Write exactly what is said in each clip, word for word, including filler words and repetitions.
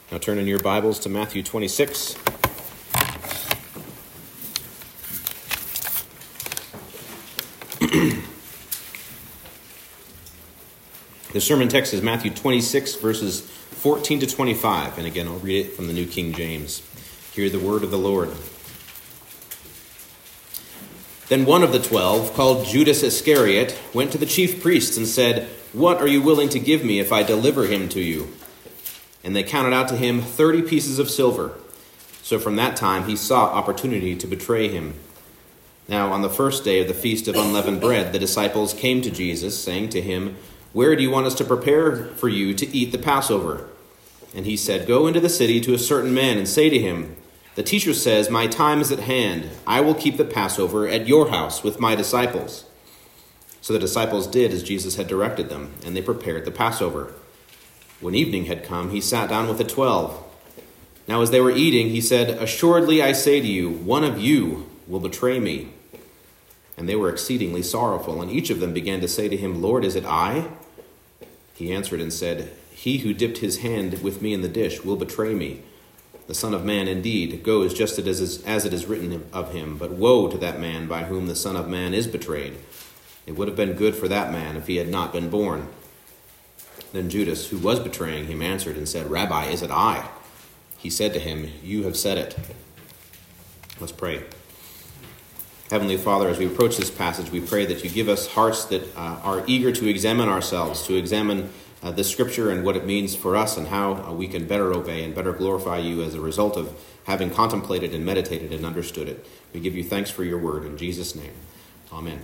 Now turn in your Bibles to Matthew twenty-six. The sermon text is Matthew twenty-six, verses fourteen to twenty-five. And again, I'll read it from the New King James. Hear the word of the Lord. Then one of the twelve, called Judas Iscariot, went to the chief priests and said, "What are you willing to give me if I deliver him to you?" And they counted out to him thirty pieces of silver. So from that time he sought opportunity to betray him. Now on the first day of the feast of unleavened bread, the disciples came to Jesus, saying to him, "Where do you want us to prepare for you to eat the Passover?" And he said, "Go into the city to a certain man and say to him, 'The teacher says, my time is at hand. I will keep the Passover at your house with my disciples.'" So the disciples did as Jesus had directed them, and they prepared the Passover. When evening had come, he sat down with the twelve. Now as they were eating, he said, "Assuredly I say to you, one of you will betray me." And they were exceedingly sorrowful, and each of them began to say to him, "Lord, is it I?" He answered and said, "He who dipped his hand with me in the dish will betray me. The Son of Man indeed goes just as it is written of him, but woe to that man by whom the Son of Man is betrayed. It would have been good for that man if he had not been born." Then Judas, who was betraying him, answered and said, "Rabbi, is it I?" He said to him, "You have said it." Let's pray. Heavenly Father, as we approach this passage, we pray that you give us hearts that uh, are eager to examine ourselves, to examine uh, the Scripture and what it means for us and how uh, we can better obey and better glorify you as a result of having contemplated and meditated and understood it. We give you thanks for your word. In Jesus' name, amen.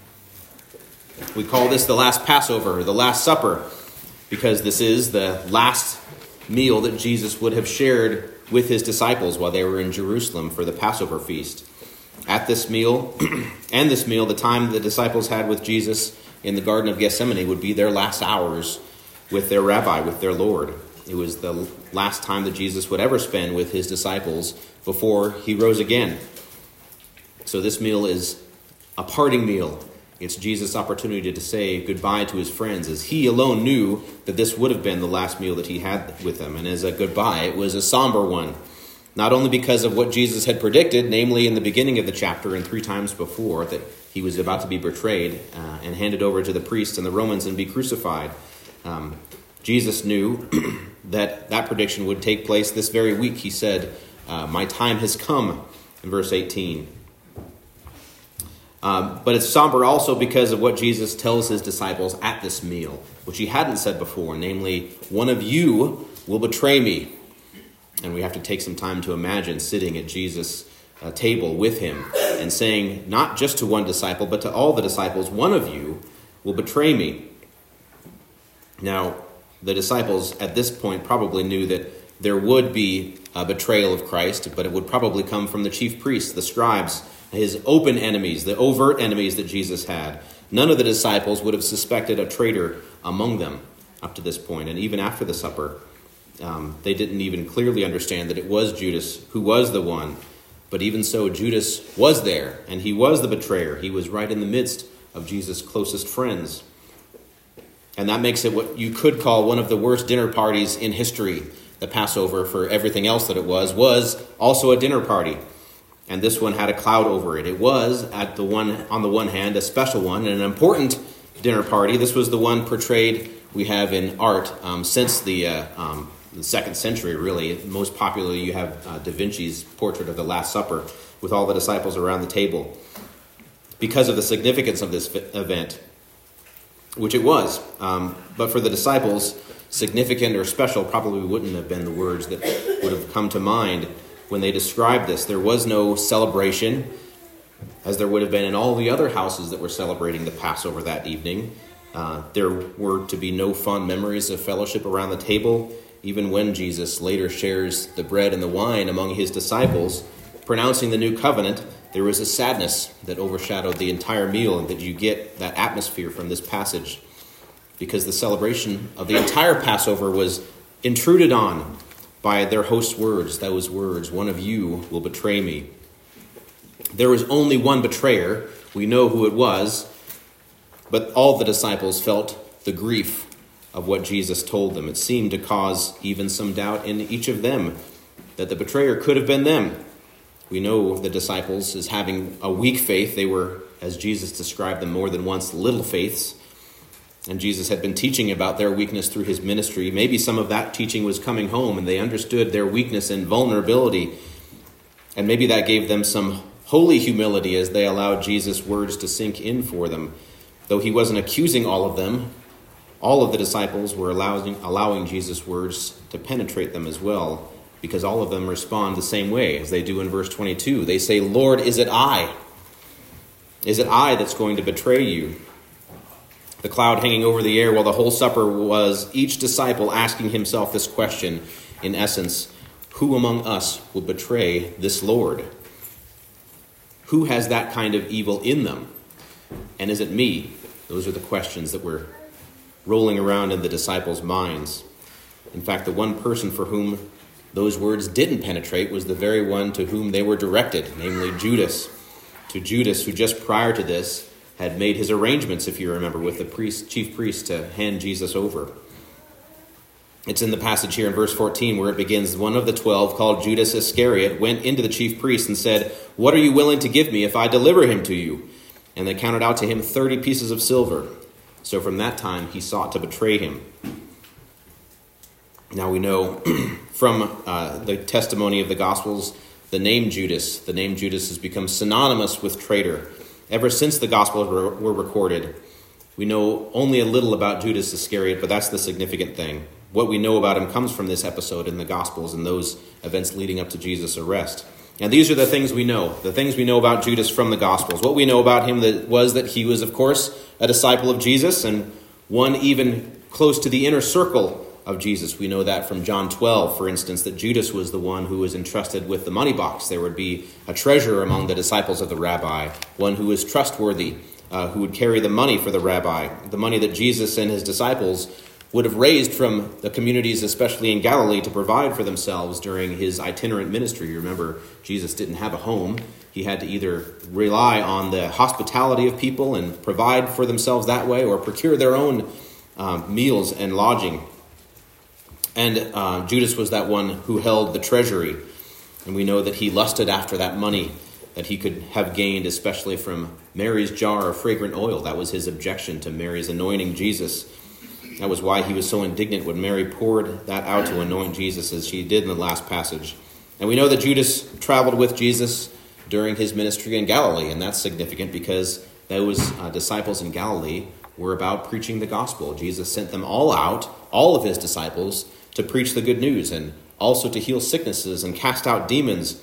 We call this the last Passover, the Last Supper, because this is the last meal that Jesus would have shared with his disciples while they were in Jerusalem for the Passover feast. At this meal, and this meal, the time the disciples had with Jesus in the Garden of Gethsemane would be their last hours with their rabbi, with their Lord. It was the last time that Jesus would ever spend with his disciples before he rose again. So this meal is a parting meal. It's Jesus' opportunity to say goodbye to his friends, as he alone knew that this would have been the last meal that he had with them. And as a goodbye, it was a somber one, not only because of what Jesus had predicted, namely in the beginning of the chapter and three times before, that he was about to be betrayed uh, and handed over to the priests and the Romans and be crucified. Um, Jesus knew that that prediction would take place this very week. He said, uh, "My time has come," in verse eighteen. Um, but it's somber also because of what Jesus tells his disciples at this meal, which he hadn't said before, namely, "One of you will betray me." And we have to take some time to imagine sitting at Jesus' uh, table with him and saying, not just to one disciple, but to all the disciples, "One of you will betray me." Now, the disciples at this point probably knew that there would be a betrayal of Christ, but it would probably come from the chief priests, the scribes, his open enemies, the overt enemies that Jesus had. None of the disciples would have suspected a traitor among them up to this point. And even after the supper, um, they didn't even clearly understand that it was Judas who was the one. But even so, Judas was there, and he was the betrayer. He was right in the midst of Jesus' closest friends. And that makes it what you could call one of the worst dinner parties in history. The Passover, for everything else that it was, was also a dinner party. And this one had a cloud over it. It was, at the one on the one hand, a special one and an important dinner party. This was the one portrayed we have in art um, since the, uh, um, the second century, really. Most popularly, you have uh, Da Vinci's portrait of the Last Supper with all the disciples around the table. Because of the significance of this event, which it was. Um, but for the disciples, significant or special probably wouldn't have been the words that would have come to mind when they described this. There was no celebration, as there would have been in all the other houses that were celebrating the Passover that evening. Uh, there were to be no fond memories of fellowship around the table, even when Jesus later shares the bread and the wine among his disciples, pronouncing the new covenant. There was a sadness that overshadowed the entire meal, and that you get that atmosphere from this passage, because the celebration of the entire Passover was intruded on by their host's words, those words, "One of you will betray me." There was only one betrayer. We know who it was, but all the disciples felt the grief of what Jesus told them. It seemed to cause even some doubt in each of them that the betrayer could have been them. We know the disciples as having a weak faith. They were, as Jesus described them more than once, little faiths. And Jesus had been teaching about their weakness through his ministry. Maybe some of that teaching was coming home and they understood their weakness and vulnerability. And maybe that gave them some holy humility as they allowed Jesus' words to sink in for them. Though he wasn't accusing all of them, all of the disciples were allowing, allowing Jesus' words to penetrate them as well, because all of them respond the same way as they do in verse twenty-two. They say, "Lord, is it I? Is it I that's going to betray you?" The cloud hanging over the air while the whole supper was each disciple asking himself this question, in essence, who among us will betray this Lord? Who has that kind of evil in them? And is it me? Those are the questions that were rolling around in the disciples' minds. In fact, the one person for whom those words didn't penetrate was the very one to whom they were directed, namely Judas. To Judas, who just prior to this had made his arrangements, if you remember, with the priest, chief priest to hand Jesus over. It's in the passage here in verse fourteen where it begins, one of the twelve, called Judas Iscariot, went into the chief priest and said, "What are you willing to give me if I deliver him to you?" And they counted out to him thirty pieces of silver. So from that time he sought to betray him. Now we know from uh, the testimony of the Gospels, the name Judas, the name Judas has become synonymous with traitor. Ever since the Gospels were, were recorded, we know only a little about Judas Iscariot, but that's the significant thing. What we know about him comes from this episode in the Gospels and those events leading up to Jesus' arrest. And these are the things we know, the things we know about Judas from the Gospels. What we know about him that was that he was, of course, a disciple of Jesus and one even close to the inner circle of Jesus. We know that from John twelve, for instance, that Judas was the one who was entrusted with the money box. There would be a treasurer among the disciples of the rabbi, one who was trustworthy, uh, who would carry the money for the rabbi, the money that Jesus and his disciples would have raised from the communities, especially in Galilee, to provide for themselves during his itinerant ministry. You remember, Jesus didn't have a home. He had to either rely on the hospitality of people and provide for themselves that way, or procure their own um, meals and lodging. And uh, Judas was that one who held the treasury. And we know that he lusted after that money that he could have gained, especially from Mary's jar of fragrant oil. That was his objection to Mary's anointing Jesus. That was why he was so indignant when Mary poured that out to anoint Jesus, as she did in the last passage. And we know that Judas traveled with Jesus during his ministry in Galilee. And that's significant because those uh, disciples in Galilee were about preaching the gospel. Jesus sent them all out, all of his disciples, to preach the good news and also to heal sicknesses and cast out demons.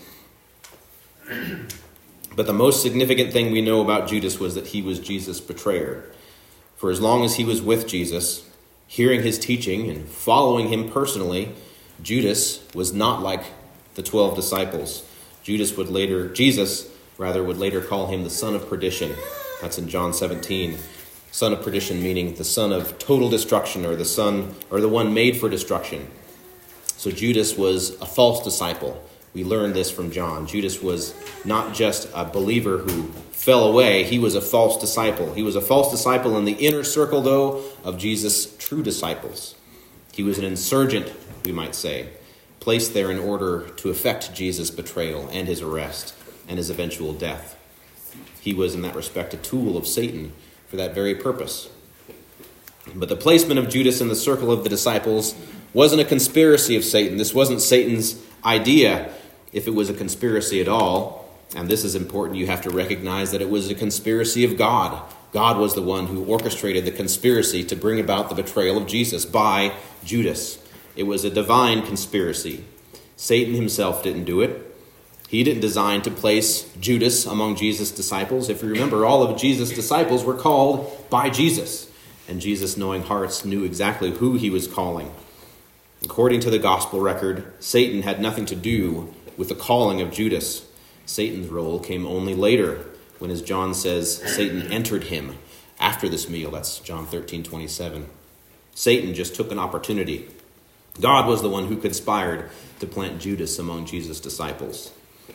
But the most significant thing we know about Judas was that he was Jesus' betrayer. For as long as he was with Jesus, hearing his teaching and following him personally, Judas was not like the twelve disciples. Judas would later, Jesus rather would later call him the son of perdition. That's in John seventeen. Son of perdition meaning the son of total destruction, or the son, or the one made for destruction. So Judas was a false disciple. We learned this from John. Judas was not just a believer who fell away. He was a false disciple. He was a false disciple in the inner circle, though, of Jesus' true disciples. He was an insurgent, we might say, placed there in order to effect Jesus' betrayal and his arrest and his eventual death. He was, in that respect, a tool of Satan for that very purpose. But the placement of Judas in the circle of the disciples wasn't a conspiracy of Satan. This wasn't Satan's idea, if it was a conspiracy at all. And this is important. You have to recognize that it was a conspiracy of God. God was the one who orchestrated the conspiracy to bring about the betrayal of Jesus by Judas. It was a divine conspiracy. Satan himself didn't do it. He didn't design to place Judas among Jesus' disciples. If you remember, all of Jesus' disciples were called by Jesus. And Jesus, knowing hearts, knew exactly who he was calling. According to the gospel record, Satan had nothing to do with the calling of Judas. Satan's role came only later, when, as John says, Satan entered him after this meal. That's John thirteen twenty-seven. Satan just took an opportunity. God was the one who conspired to plant Judas among Jesus' disciples.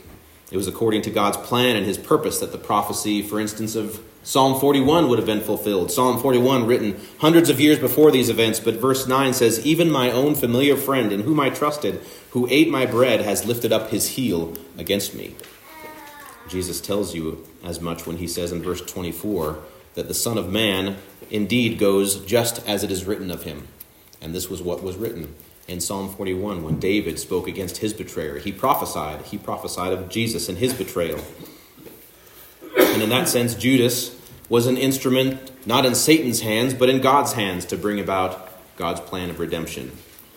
It was according to God's plan and his purpose that the prophecy, for instance, of Psalm forty-one would have been fulfilled. Psalm forty-one written hundreds of years before these events, but verse nine says, "Even my own familiar friend in whom I trusted, who ate my bread, has lifted up his heel against me." Jesus tells you as much when he says in verse twenty-four that the Son of Man indeed goes just as it is written of him. And this was what was written in Psalm forty-one when David spoke against his betrayer. He prophesied. He prophesied of Jesus and his betrayal. And in that sense, Judas was an instrument not in Satan's hands, but in God's hands to bring about God's plan of redemption.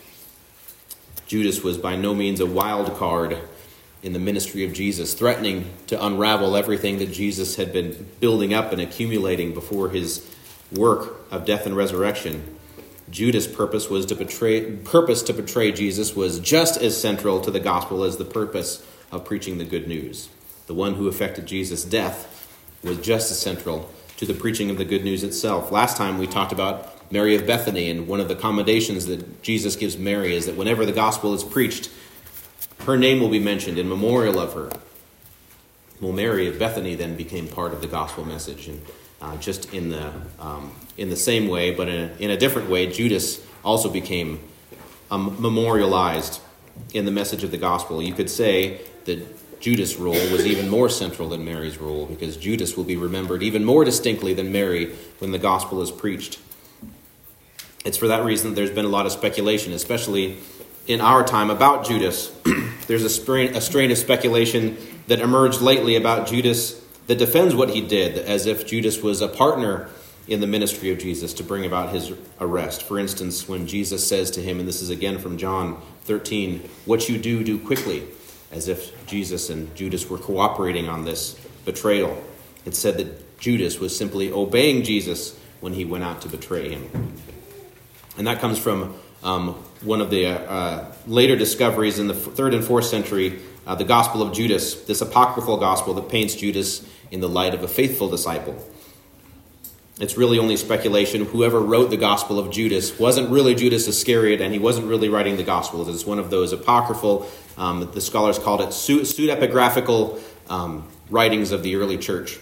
Judas was by no means a wild card in the ministry of Jesus, threatening to unravel everything that Jesus had been building up and accumulating before his work of death and resurrection. Judas' purpose was to betray purpose to betray Jesus was just as central to the gospel as the purpose of preaching the good news. The one who effected Jesus' death was just as central to the preaching of the good news itself. Last time we talked about Mary of Bethany, and one of the commendations that Jesus gives Mary is that whenever the gospel is preached, her name will be mentioned in memorial of her. Well, Mary of Bethany then became part of the gospel message, and uh, just in the um, in the same way, but in a, in a different way, Judas also became um, memorialized in the message of the gospel. You could say that Judas' role was even more central than Mary's role, because Judas will be remembered even more distinctly than Mary when the gospel is preached. It's for that reason that there's been a lot of speculation, especially in our time, about Judas. There's a strain, a strain of speculation that emerged lately about Judas that defends what he did, as if Judas was a partner in the ministry of Jesus to bring about his arrest. For instance, when Jesus says to him, and this is again from John thirteen, "What you do, do quickly," as if Jesus and Judas were cooperating on this betrayal. It said that Judas was simply obeying Jesus when he went out to betray him. And that comes from um, one of the uh, later discoveries in the third and fourth century, uh, the Gospel of Judas, this apocryphal gospel that paints Judas in the light of a faithful disciple. It's really only speculation. Whoever wrote the Gospel of Judas wasn't really Judas Iscariot, and he wasn't really writing the Gospels. It's one of those apocryphal, um, the scholars called it pseudepigraphical um, writings of the early church,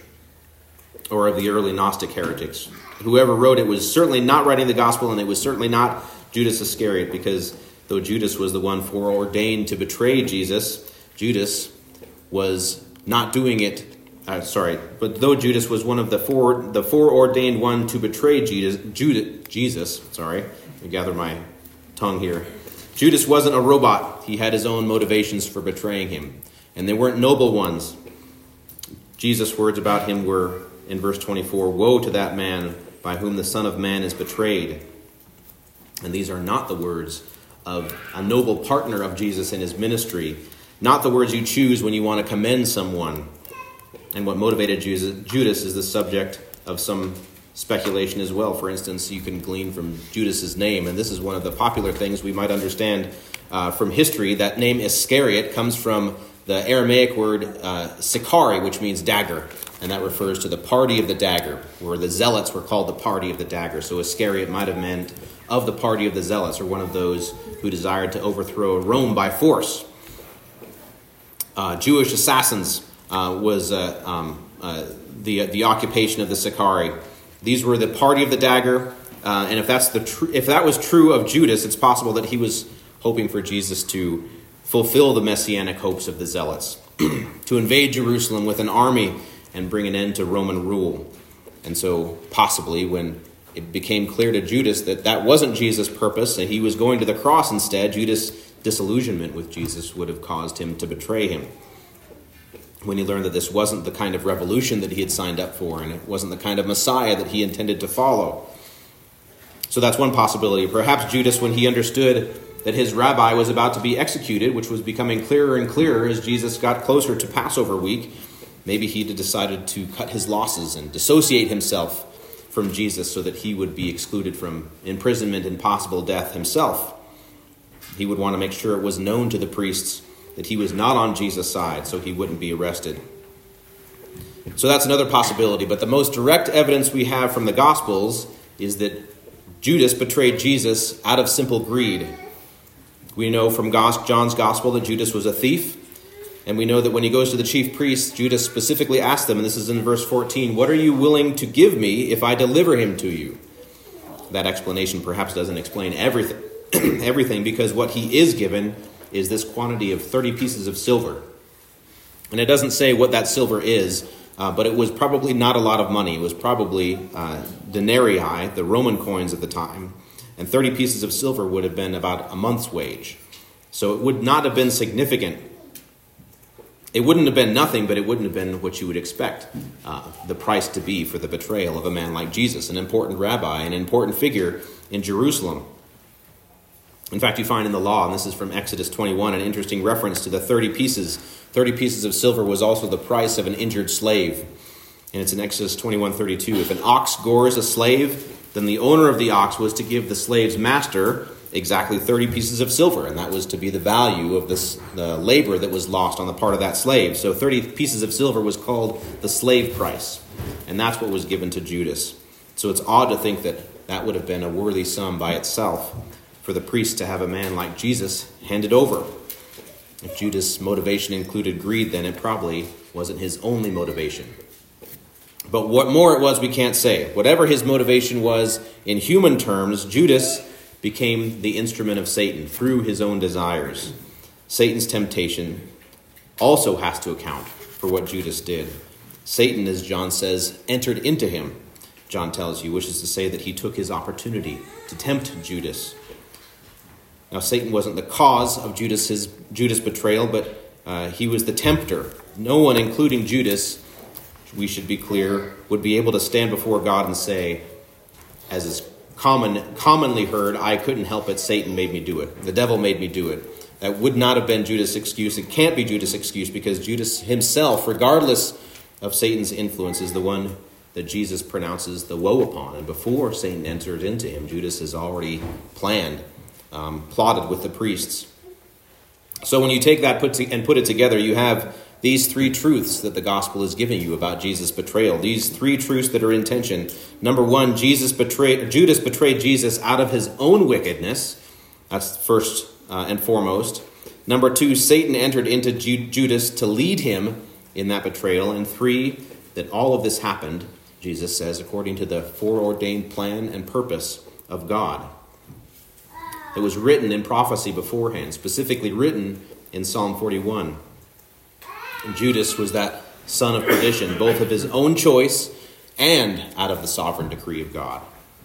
or of the early Gnostic heretics. Whoever wrote it was certainly not writing the Gospel, and it was certainly not Judas Iscariot, because though Judas was the one foreordained to betray Jesus, Judas was not doing it Uh, sorry, but though Judas was one of the four, the foreordained one to betray Jesus, Judas, Jesus, sorry, I gather my tongue here. Judas wasn't a robot. He had his own motivations for betraying him, and they weren't noble ones. Jesus' words about him were, in verse twenty-four, "Woe to that man by whom the Son of Man is betrayed." And these are not the words of a noble partner of Jesus in his ministry, not the words you choose when you want to commend someone. And what motivated Judas is the subject of some speculation as well. For instance, you can glean from Judas's name, and this is one of the popular things we might understand uh, from history. That name Iscariot comes from the Aramaic word uh, Sicarii, which means dagger, and that refers to the party of the dagger, where the zealots were called the party of the dagger. So Iscariot might have meant of the party of the zealots, or one of those who desired to overthrow Rome by force. Uh, Jewish assassins Uh, was uh, um, uh, the uh, the occupation of the Sicarii. These were the party of the dagger, uh, and if that's the tr- if that was true of Judas, it's possible that he was hoping for Jesus to fulfill the messianic hopes of the zealots, to invade Jerusalem with an army and bring an end to Roman rule. And so, possibly, when it became clear to Judas that that wasn't Jesus' purpose and he was going to the cross instead, Judas' disillusionment with Jesus would have caused him to betray him. When he learned that this wasn't the kind of revolution that he had signed up for, and it wasn't the kind of Messiah that he intended to follow. So that's one possibility. Perhaps Judas, when he understood that his rabbi was about to be executed, which was becoming clearer and clearer as Jesus got closer to Passover week, maybe he decided to cut his losses and dissociate himself from Jesus so that he would be excluded from imprisonment and possible death himself. He would want to make sure it was known to the priests that he was not on Jesus' side, so he wouldn't be arrested. So that's another possibility. But the most direct evidence we have from the Gospels is that Judas betrayed Jesus out of simple greed. We know from John's Gospel that Judas was a thief, And we know that when he goes to the chief priests, Judas specifically asked them, and this is in verse fourteen, "What are you willing to give me if I deliver him to you?" That explanation perhaps doesn't explain everything, everything because what he is given is this quantity of thirty pieces of silver. And it doesn't say what that silver is, uh, but it was probably not a lot of money. It was probably uh, denarii, the Roman coins of the time. And thirty pieces of silver would have been about a month's wage. So it would not have been significant. It wouldn't have been nothing, but it wouldn't have been what you would expect uh, the price to be for the betrayal of a man like Jesus, an important rabbi, an important figure in Jerusalem. In fact, you find in the law, and this is from Exodus twenty-one, an interesting reference to the thirty pieces. thirty pieces of silver was also the price of an injured slave. And it's in Exodus twenty-one thirty-two. If an ox gores a slave, then the owner of the ox was to give the slave's master exactly thirty pieces of silver, and that was to be the value of this, the labor that was lost on the part of that slave. So thirty pieces of silver was called the slave price, and that's what was given to Judas. So it's odd to think that that would have been a worthy sum by itself for the priest to have a man like Jesus handed over. If Judas' motivation included greed, then it probably wasn't his only motivation. But what more it was, we can't say. Whatever his motivation was in human terms, Judas became the instrument of Satan through his own desires. Satan's temptation also has to account for what Judas did. Satan, as John says, entered into him. John tells you, wishes to say that he took his opportunity to tempt Judas. Now, Satan wasn't the cause of Judas's Judas' betrayal, but uh, he was the tempter. No one, including Judas, we should be clear, would be able to stand before God and say, as is common, commonly heard, "I couldn't help it, Satan made me do it. The devil made me do it." That would not have been Judas' excuse. It can't be Judas' excuse because Judas himself, regardless of Satan's influence, is the one that Jesus pronounces the woe upon. And before Satan entered into him, Judas has already planned, um, plotted with the priests. So when you take that put to, and put it together, you have these three truths that the gospel is giving you about Jesus' betrayal. These three truths that are in tension. Number one, Jesus betrayed, Judas betrayed Jesus out of his own wickedness. That's first uh, and foremost. Number two, Satan entered into Ju- Judas to lead him in that betrayal. And three, that all of this happened, Jesus says, according to the foreordained plan and purpose of God. It was written in prophecy beforehand, specifically written in Psalm forty-one. And Judas was that son of perdition, both of his own choice and out of the sovereign decree of God.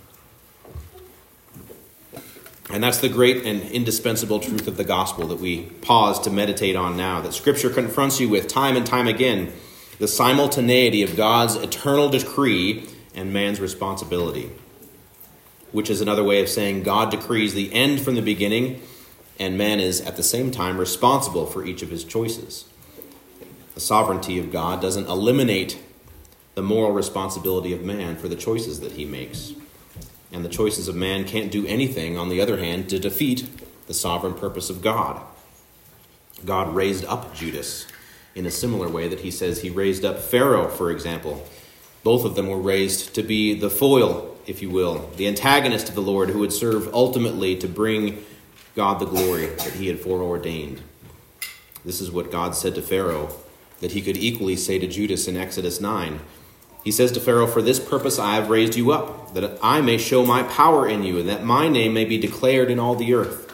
And that's the great and indispensable truth of the gospel that we pause to meditate on now, that Scripture confronts you with time and time again, the simultaneity of God's eternal decree and man's responsibility, which is another way of saying God decrees the end from the beginning, and man is at the same time responsible for each of his choices. The sovereignty of God doesn't eliminate the moral responsibility of man for the choices that he makes. And the choices of man can't do anything, on the other hand, to defeat the sovereign purpose of God. God raised up Judas in a similar way that he says he raised up Pharaoh, for example. Both of them were raised to be the foil, if you will, the antagonist of the Lord, who would serve ultimately to bring God the glory that he had foreordained. This is what God said to Pharaoh, that he could equally say to Judas in Exodus nine. He says to Pharaoh, "For this purpose I have raised you up, that I may show my power in you, and that my name may be declared in all the earth."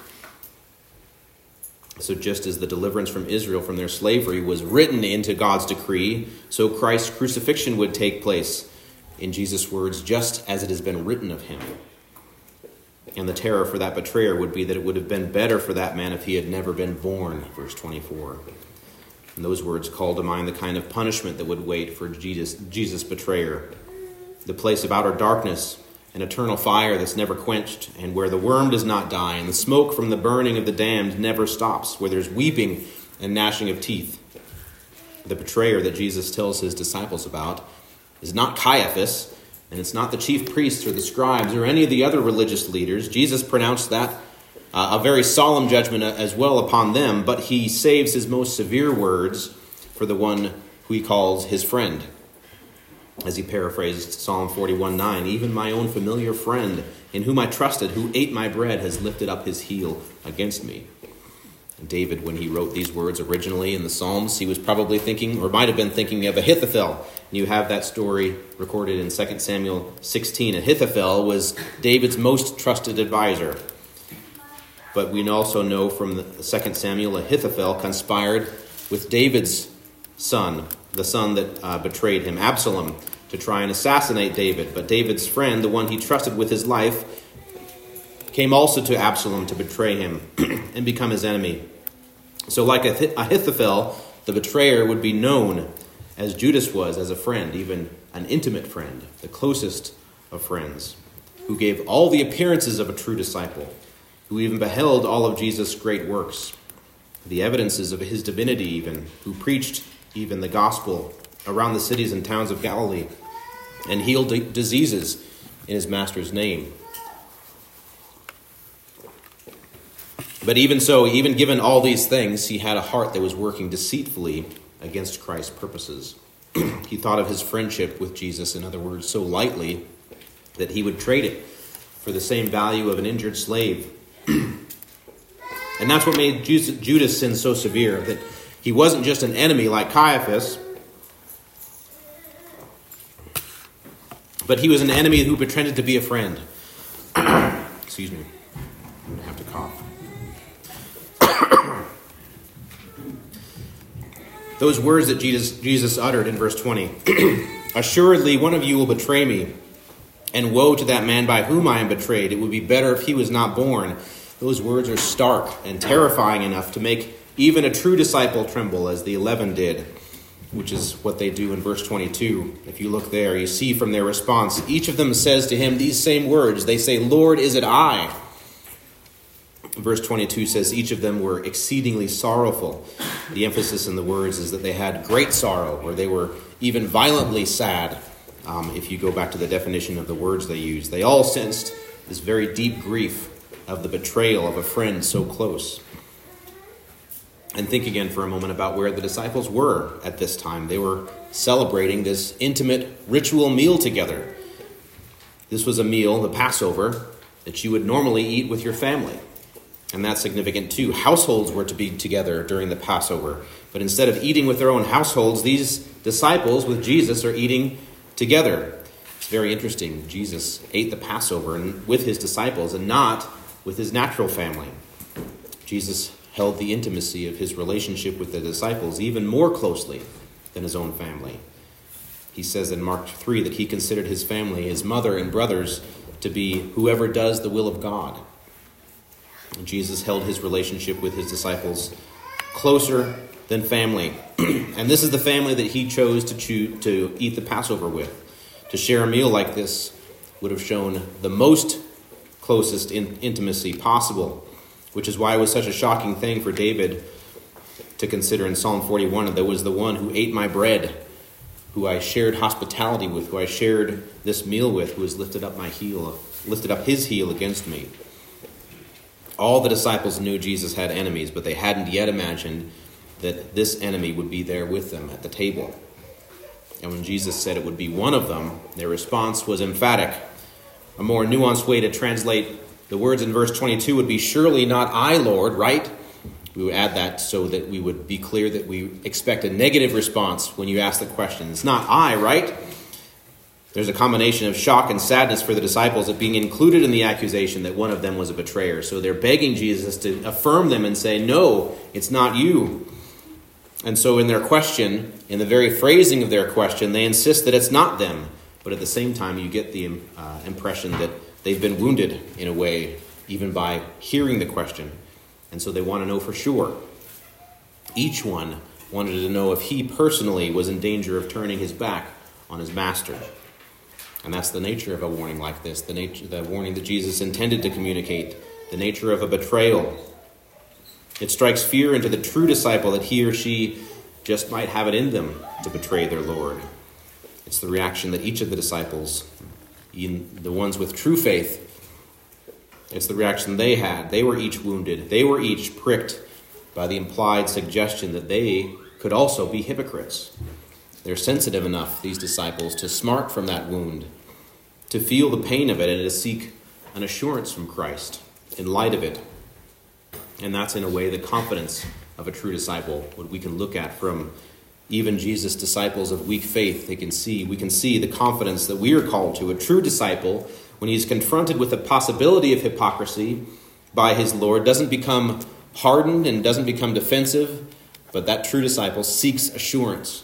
So just as the deliverance from Israel from their slavery was written into God's decree, so Christ's crucifixion would take place, in Jesus' words, just as it has been written of him. And the terror for that betrayer would be that it would have been better for that man if he had never been born, verse twenty-four. And those words call to mind the kind of punishment that would wait for Jesus, Jesus' betrayer. The place of outer darkness, an eternal fire that's never quenched, and where the worm does not die, and the smoke from the burning of the damned never stops, where there's weeping and gnashing of teeth. The betrayer that Jesus tells his disciples about is not Caiaphas, and it's not the chief priests or the scribes or any of the other religious leaders. Jesus pronounced that Uh, a very solemn judgment as well upon them, but he saves his most severe words for the one who he calls his friend. As he paraphrased Psalm forty-one nine, "Even my own familiar friend, in whom I trusted, who ate my bread, has lifted up his heel against me." David, when he wrote these words originally in the Psalms, he was probably thinking, or might have been thinking, of Ahithophel. And you have that story recorded in Second Samuel sixteen. Ahithophel was David's most trusted advisor. But we also know from the Second Samuel, Ahithophel conspired with David's son, the son that uh, betrayed him, Absalom, to try and assassinate David. But David's friend, the one he trusted with his life, came also to Absalom to betray him and become his enemy. So like Ahithophel, the betrayer would be known as Judas was, as a friend, even an intimate friend, the closest of friends, who gave all the appearances of a true disciple, who even beheld all of Jesus' great works, the evidences of his divinity even, who preached even the gospel around the cities and towns of Galilee, and healed d- diseases in his master's name. But even so, even given all these things, he had a heart that was working deceitfully against Christ's purposes. He thought of his friendship with Jesus, in other words, so lightly that he would trade it for the same value of an injured slave. And that's what made Judas' sin so severe, that he wasn't just an enemy like Caiaphas, but he was an enemy who pretended to be a friend. Excuse me. I'm going to have to cough. Those words that Jesus, Jesus uttered in verse twenty, "Assuredly one of you will betray me, and woe to that man by whom I am betrayed. It would be better if he was not born." Those words are stark and terrifying enough to make even a true disciple tremble, as the eleven did, which is what they do in verse twenty-two. If you look there, you see from their response, each of them says to him these same words. They say, "Lord, is it I?" Verse twenty-two says each of them were exceedingly sorrowful. The emphasis in the words is that they had great sorrow, or they were even violently sad. Um, if you go back to the definition of the words they used, they all sensed this very deep grief of the betrayal of a friend so close. And think again for a moment about where the disciples were at this time. They were celebrating this intimate ritual meal together. This was a meal, the Passover, that you would normally eat with your family. And that's significant too. Households were to be together during the Passover. But instead of eating with their own households, these disciples with Jesus are eating together. It's very interesting. Jesus ate the Passover and with his disciples and not with his natural family. Jesus held the intimacy of his relationship with the disciples even more closely than his own family. He says in Mark three that he considered his family, his mother and brothers, to be whoever does the will of God. And Jesus held his relationship with his disciples closer than family. And this is the family that he chose to choose to eat the Passover with. To share a meal like this would have shown the most closest in intimacy possible, which is why it was such a shocking thing for David to consider in Psalm forty-one. And there was the one who ate my bread, who I shared hospitality with, who I shared this meal with, who has lifted up my heel, lifted up his heel against me. All the disciples knew Jesus had enemies, but they hadn't yet imagined that this enemy would be there with them at the table. And when Jesus said it would be one of them, their response was emphatic. A more nuanced way to translate the words in verse twenty-two would be, "Surely not I, Lord," right? We would add that so that we would be clear that we expect a negative response when you ask the question. It's not I, right? There's a combination of shock and sadness for the disciples at being included in the accusation that one of them was a betrayer. So they're begging Jesus to affirm them and say, "No, it's not you." And so in their question, in the very phrasing of their question, they insist that it's not them. But at the same time, you get the uh, impression that they've been wounded in a way, even by hearing the question. And so they want to know for sure. Each one wanted to know if he personally was in danger of turning his back on his master. And that's the nature of a warning like this, the nature, the warning that Jesus intended to communicate, the nature of a betrayal. It strikes fear into the true disciple that he or she just might have it in them to betray their Lord. It's the reaction that each of the disciples, the ones with true faith, it's the reaction they had. They were each wounded. They were each pricked by the implied suggestion that they could also be hypocrites. They're sensitive enough, these disciples, to smart from that wound, to feel the pain of it, and to seek an assurance from Christ in light of it. And that's in a way the confidence of a true disciple, what we can look at from even Jesus' disciples of weak faith. They can see, we can see the confidence that we are called to. A true disciple, when he's confronted with the possibility of hypocrisy by his Lord, doesn't become hardened and doesn't become defensive, but that true disciple seeks assurance.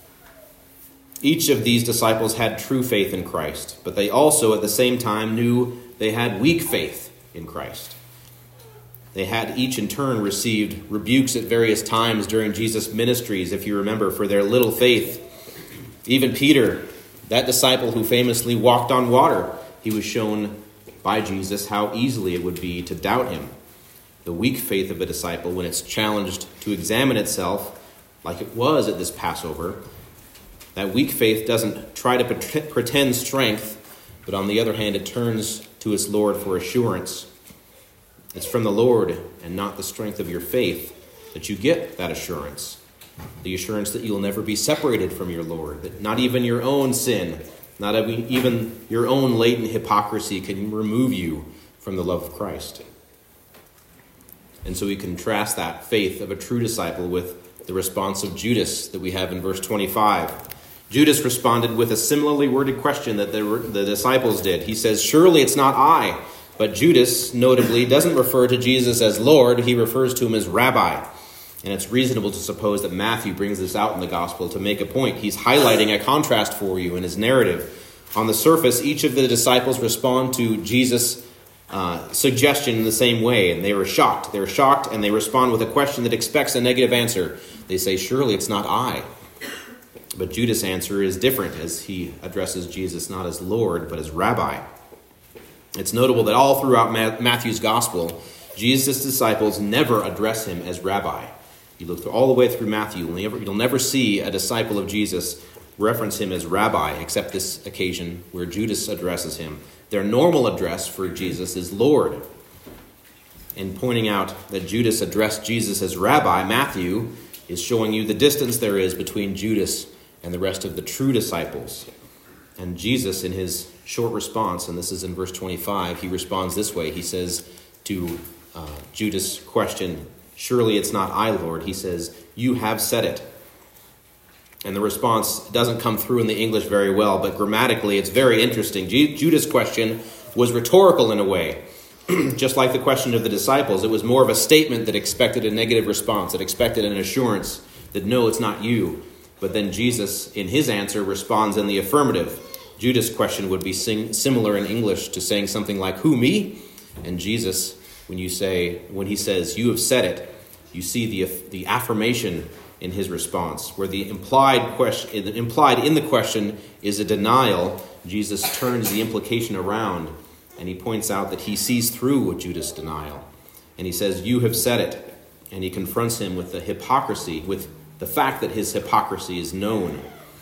Each of these disciples had true faith in Christ, but they also at the same time knew they had weak faith in Christ. They had each in turn received rebukes at various times during Jesus' ministries, if you remember, for their little faith. Even Peter, that disciple who famously walked on water, he was shown by Jesus how easily it would be to doubt him. The weak faith of a disciple, when it's challenged to examine itself, like it was at this Passover, that weak faith doesn't try to pretend strength, but on the other hand, it turns to its Lord for assurance. It's from the Lord and not the strength of your faith that you get that assurance. The assurance that you'll never be separated from your Lord, that not even your own sin, not even your own latent hypocrisy can remove you from the love of Christ. And so we contrast that faith of a true disciple with the response of Judas that we have in verse twenty-five. Judas responded with a similarly worded question that the, the disciples did. He says, "Surely it's not I." But Judas, notably, doesn't refer to Jesus as Lord. He refers to him as Rabbi. And it's reasonable to suppose that Matthew brings this out in the gospel to make a point. He's highlighting a contrast for you in his narrative. On the surface, each of the disciples respond to Jesus' uh, suggestion in the same way, and they were shocked. They were shocked, and they respond with a question that expects a negative answer. They say, "Surely it's not I." But Judas' answer is different, as he addresses Jesus not as Lord, but as Rabbi. It's notable that all throughout Matthew's gospel, Jesus' disciples never address him as Rabbi. You look through, all the way through Matthew, you'll never, you'll never see a disciple of Jesus reference him as Rabbi, except this occasion where Judas addresses him. Their normal address for Jesus is Lord. In pointing out that Judas addressed Jesus as Rabbi, Matthew is showing you the distance there is between Judas and the rest of the true disciples. And Jesus, in his short response, and this is in verse twenty-five, he responds this way. He says to uh, Judas' question, "Surely it's not I, Lord." He says, "You have said it." And the response doesn't come through in the English very well, but grammatically it's very interesting. Ju- Judas' question was rhetorical in a way. Just like the question of the disciples, it was more of a statement that expected a negative response. It expected an assurance that, no, it's not you. But then Jesus, in his answer, responds in the affirmative. Judas' question would be sing, similar in English to saying something like, "Who, me?" And Jesus, when you say, when he says, "You have said it," you see the the affirmation in his response, where the implied question, implied in the question is a denial. Jesus turns the implication around, and he points out that he sees through Judas' denial, and he says, "You have said it," and he confronts him with the hypocrisy, with the fact that his hypocrisy is known.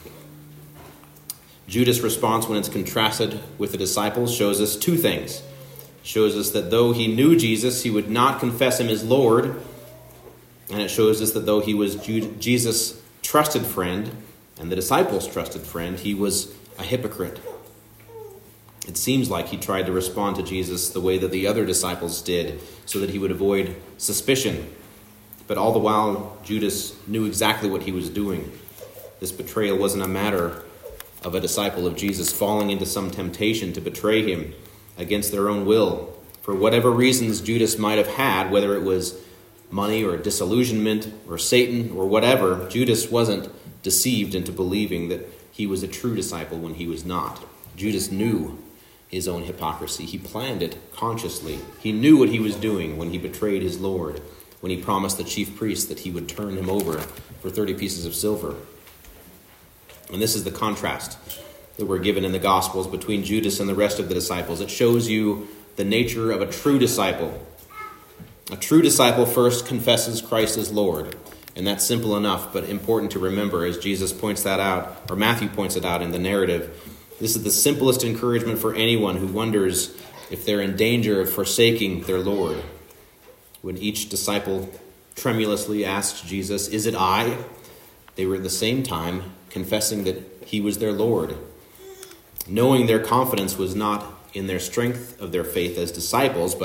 Judas' response, when it's contrasted with the disciples, shows us two things. It shows us that though he knew Jesus, he would not confess him as Lord. And it shows us that though he was Jesus' trusted friend and the disciples' trusted friend, he was a hypocrite. It seems like he tried to respond to Jesus the way that the other disciples did, so that he would avoid suspicion. But all the while, Judas knew exactly what he was doing. This betrayal wasn't a matter of a disciple of Jesus falling into some temptation to betray him against their own will. For whatever reasons Judas might have had, whether it was money or disillusionment or Satan or whatever, Judas wasn't deceived into believing that he was a true disciple when he was not. Judas knew his own hypocrisy. He planned it consciously. He knew what he was doing when he betrayed his Lord, when he promised the chief priest that he would turn him over for thirty pieces of silver. And this is the contrast that we're given in the Gospels between Judas and the rest of the disciples. It shows you the nature of a true disciple. A true disciple first confesses Christ as Lord. And that's simple enough, but important to remember as Jesus points that out, or Matthew points it out in the narrative. This is the simplest encouragement for anyone who wonders if they're in danger of forsaking their Lord. When each disciple tremulously asked Jesus, "Is it I?" they were at the same time confessing that he was their Lord. Knowing their confidence was not in their strength of their faith as disciples, but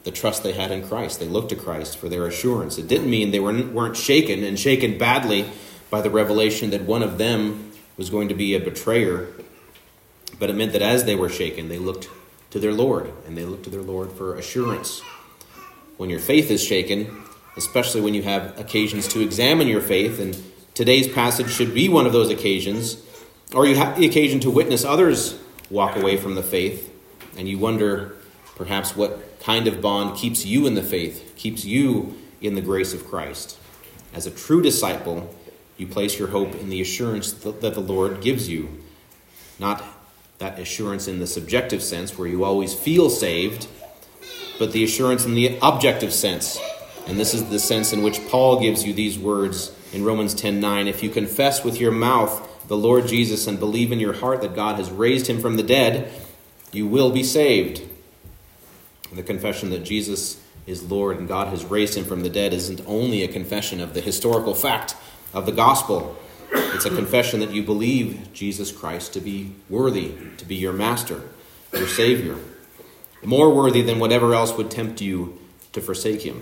the trust they had in Christ. They looked to Christ for their assurance. It didn't mean they weren't, weren't shaken, and shaken badly by the revelation that one of them was going to be a betrayer. But it meant that as they were shaken, they looked to their Lord, and they looked to their Lord for assurance. When your faith is shaken, especially when you have occasions to examine your faith, and today's passage should be one of those occasions, or you have the occasion to witness others walk away from the faith, and you wonder perhaps what kind of bond keeps you in the faith, keeps you in the grace of Christ. As a true disciple, you place your hope in the assurance that the Lord gives you, not that assurance in the subjective sense where you always feel saved, but the assurance in the objective sense. And this is the sense in which Paul gives you these words in Romans ten nine. If you confess with your mouth the Lord Jesus and believe in your heart that God has raised him from the dead, you will be saved. The confession that Jesus is Lord and God has raised him from the dead isn't only a confession of the historical fact of the gospel. It's a confession that you believe Jesus Christ to be worthy, to be your master, your Savior, more worthy than whatever else would tempt you to forsake him,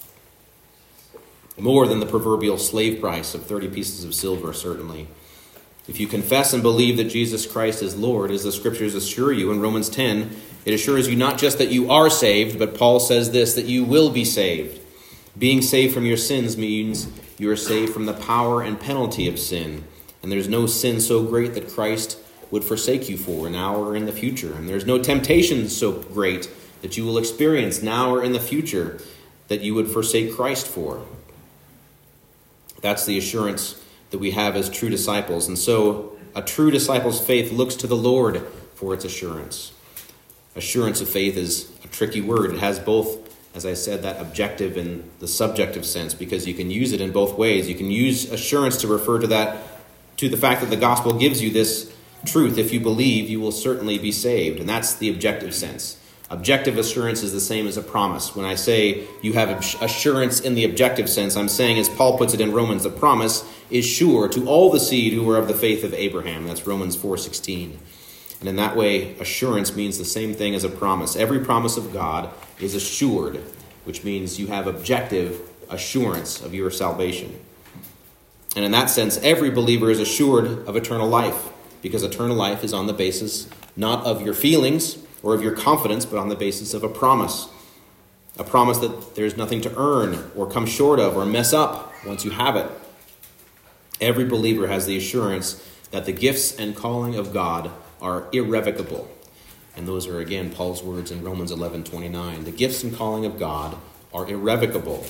more than the proverbial slave price of thirty pieces of silver, certainly. If you confess and believe that Jesus Christ is Lord, as the scriptures assure you in Romans ten, it assures you not just that you are saved, but Paul says this, that you will be saved. Being saved from your sins means you are saved from the power and penalty of sin. And there's no sin so great that Christ would forsake you for now or in the future. And there's no temptation so great that you will experience now or in the future that you would forsake Christ for. That's the assurance that we have as true disciples. And so a true disciple's faith looks to the Lord for its assurance. Assurance of faith is a tricky word. It has both, as I said, that objective and the subjective sense, because you can use it in both ways. You can use assurance to refer to that, to the fact that the gospel gives you this truth. If you believe, you will certainly be saved. And that's the objective sense. Objective assurance is the same as a promise. When I say you have assurance in the objective sense, I'm saying, as Paul puts it in Romans, the promise is sure to all the seed who are of the faith of Abraham. That's Romans four sixteen. And in that way, assurance means the same thing as a promise. Every promise of God is assured, which means you have objective assurance of your salvation. And in that sense, every believer is assured of eternal life, because eternal life is on the basis not of your feelings or of your confidence, but on the basis of a promise. A promise that there's nothing to earn or come short of or mess up once you have it. Every believer has the assurance that the gifts and calling of God are irrevocable. And those are, again, Paul's words in Romans eleven twenty-nine. The gifts and calling of God are irrevocable.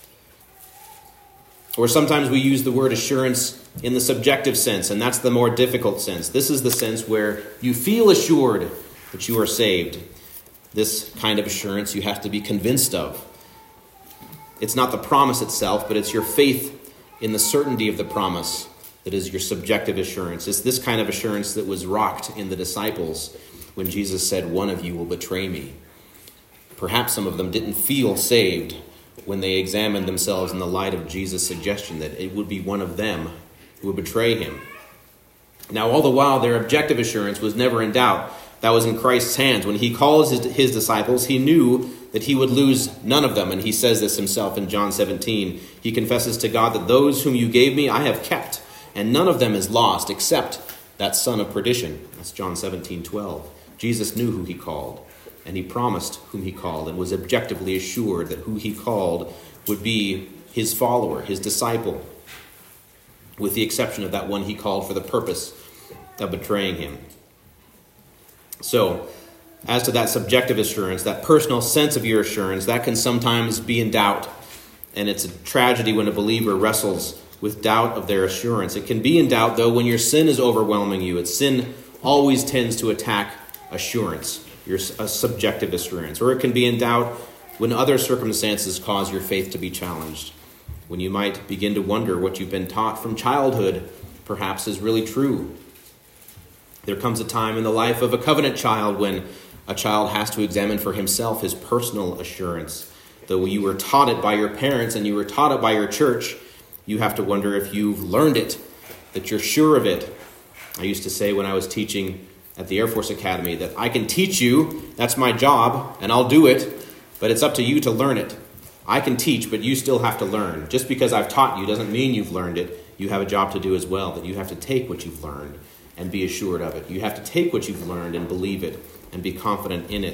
Or sometimes we use the word assurance in the subjective sense, and that's the more difficult sense. This is the sense where you feel assured that you are saved. This kind of assurance you have to be convinced of. It's not the promise itself, but it's your faith in the certainty of the promise that is your subjective assurance. It's this kind of assurance that was rocked in the disciples when Jesus said, "One of you will betray me." Perhaps some of them didn't feel saved when they examined themselves in the light of Jesus' suggestion that it would be one of them who would betray him. Now, all the while, their objective assurance was never in doubt. That was in Christ's hands. When he calls his, his disciples, he knew that he would lose none of them. And he says this himself in John seventeen. He confesses to God that those whom you gave me, I have kept, and none of them is lost except that son of perdition. That's John seventeen twelve. Jesus knew who he called, and he promised whom he called, and was objectively assured that who he called would be his follower, his disciple, with the exception of that one he called for the purpose of betraying him. So, as to that subjective assurance, that personal sense of your assurance, that can sometimes be in doubt. And it's a tragedy when a believer wrestles with doubt of their assurance. It can be in doubt, though, when your sin is overwhelming you. It's sin always tends to attack assurance, your a subjective assurance. Or it can be in doubt when other circumstances cause your faith to be challenged. When you might begin to wonder what you've been taught from childhood perhaps is really true. There comes a time in the life of a covenant child when a child has to examine for himself his personal assurance. Though you were taught it by your parents and you were taught it by your church, you have to wonder if you've learned it, that you're sure of it. I used to say when I was teaching at the Air Force Academy that I can teach you, that's my job, and I'll do it, But it's up to you to learn it. I can teach, but you still have to learn. Just because I've taught you doesn't mean you've learned it. You have a job to do as well, that you have to take what you've learned and be assured of it. You have to take what you've learned and believe it and be confident in it.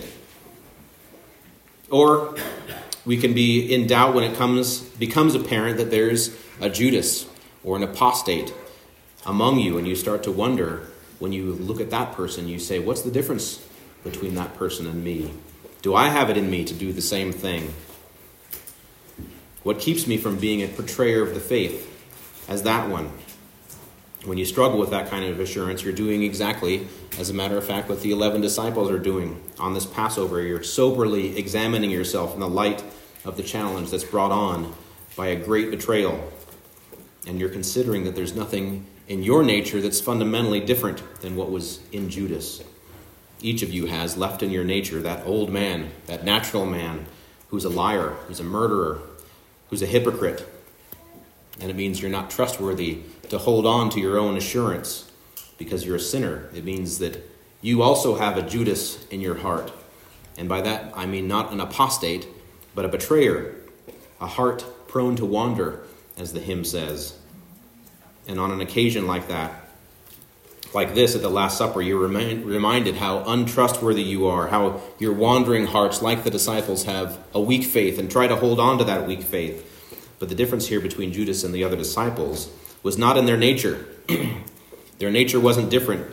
Or we can be in doubt when it comes becomes apparent that there's a Judas or an apostate among you, and you start to wonder, when you look at that person, you say, what's the difference between that person and me? Do I have it in me to do the same thing? What keeps me from being a betrayer of the faith as that one? When you struggle with that kind of assurance, you're doing exactly, as a matter of fact, what the eleven disciples are doing on this Passover. You're soberly examining yourself in the light of the challenge that's brought on by a great betrayal. And you're considering that there's nothing in your nature that's fundamentally different than what was in Judas. Each of you has left in your nature that old man, that natural man, who's a liar, who's a murderer, who's a hypocrite. And it means you're not trustworthy to hold on to your own assurance because you're a sinner. It means that you also have a Judas in your heart. And by that, I mean not an apostate, but a betrayer, a heart prone to wander, as the hymn says. And on an occasion like that, like this at the Last Supper, you're remind, reminded how untrustworthy you are, how your wandering hearts, like the disciples, have a weak faith and try to hold on to that weak faith. But the difference here between Judas and the other disciples was not in their nature. Their nature wasn't different.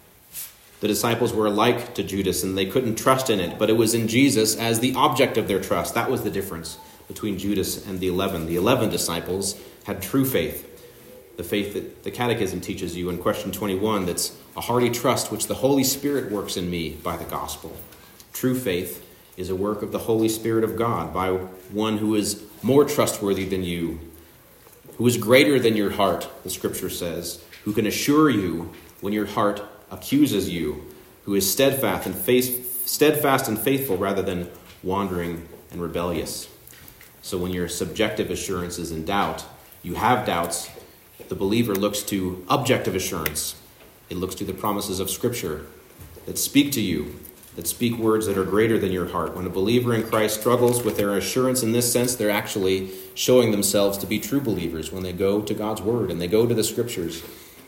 The disciples were alike to Judas, and they couldn't trust in it, but it was in Jesus as the object of their trust. That was the difference between Judas and the eleven. The eleven disciples had true faith, the faith that the Catechism teaches you in question twenty-one, that's a hearty trust which the Holy Spirit works in me by the gospel. True faith is a work of the Holy Spirit of God by one who is more trustworthy than you, who is greater than your heart, the Scripture says, who can assure you when your heart accuses you, who is steadfast and faith, steadfast and faithful rather than wandering and rebellious. So when your subjective assurance is in doubt, you have doubts, the believer looks to objective assurance. It looks to the promises of Scripture that speak to you, that speak words that are greater than your heart. When a believer in Christ struggles with their assurance in this sense, they're actually showing themselves to be true believers when they go to God's Word and they go to the Scriptures.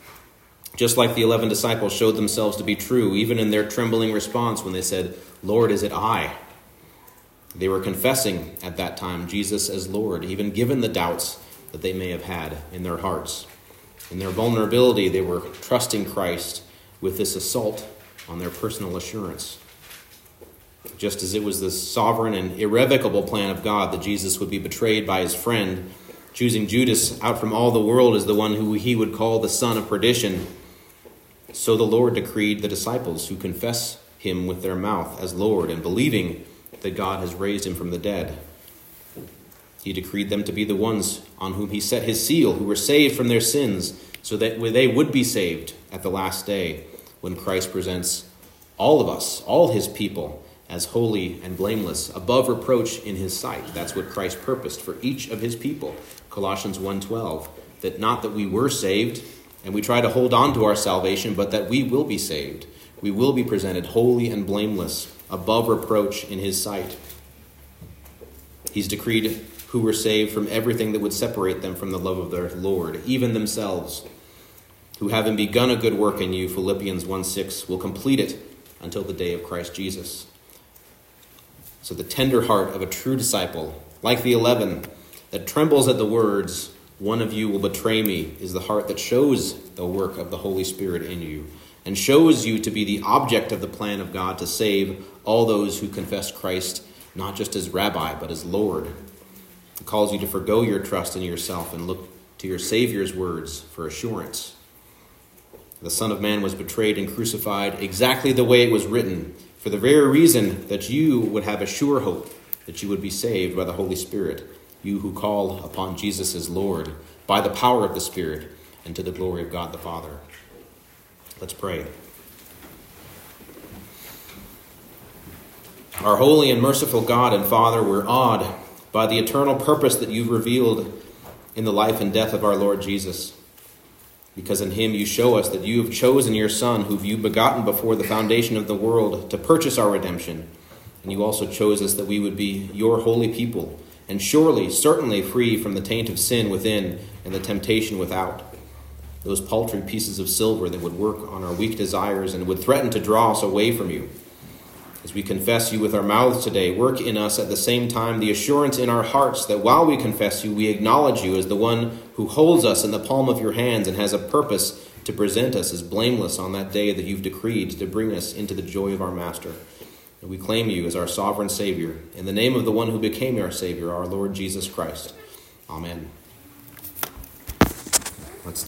Just like the eleven disciples showed themselves to be true, even in their trembling response when they said, Lord, is it I? They were confessing at that time Jesus as Lord, even given the doubts that they may have had in their hearts. In their vulnerability, they were trusting Christ with this assault on their personal assurance. Just as it was the sovereign and irrevocable plan of God that Jesus would be betrayed by his friend, choosing Judas out from all the world as the one who he would call the son of perdition, so the Lord decreed the disciples who confess him with their mouth as Lord and believing that God has raised him from the dead. He decreed them to be the ones on whom he set his seal, who were saved from their sins, so that they would be saved at the last day when Christ presents all of us, all his people, as holy and blameless, above reproach in his sight. That's what Christ purposed for each of his people. Colossians one twelve, that not that we were saved and we try to hold on to our salvation, but that we will be saved. We will be presented holy and blameless, above reproach in his sight. He's decreed who were saved from everything that would separate them from the love of their Lord, even themselves, who having begun a good work in you, Philippians one six, will complete it until the day of Christ Jesus. So the tender heart of a true disciple, like the eleven, that trembles at the words, one of you will betray me, is the heart that shows the work of the Holy Spirit in you and shows you to be the object of the plan of God to save all those who confess Christ, not just as Rabbi, but as Lord. It calls you to forgo your trust in yourself and look to your Savior's words for assurance. The Son of Man was betrayed and crucified exactly the way it was written, for the very reason that you would have a sure hope that you would be saved by the Holy Spirit, you who call upon Jesus as Lord, by the power of the Spirit, and to the glory of God the Father. Let's pray. Our holy and merciful God and Father, we're awed by the eternal purpose that you've revealed in the life and death of our Lord Jesus. Because in him you show us that you have chosen your Son, whom you begotten before the foundation of the world, to purchase our redemption. And you also chose us that we would be your holy people, and surely, certainly free from the taint of sin within and the temptation without. Those paltry pieces of silver that would work on our weak desires and would threaten to draw us away from you. As we confess you with our mouths today, work in us at the same time the assurance in our hearts that while we confess you, we acknowledge you as the one who holds us in the palm of your hands and has a purpose to present us as blameless on that day that you've decreed to bring us into the joy of our Master. And we claim you as our sovereign Savior, in the name of the one who became our Savior, our Lord Jesus Christ. Amen.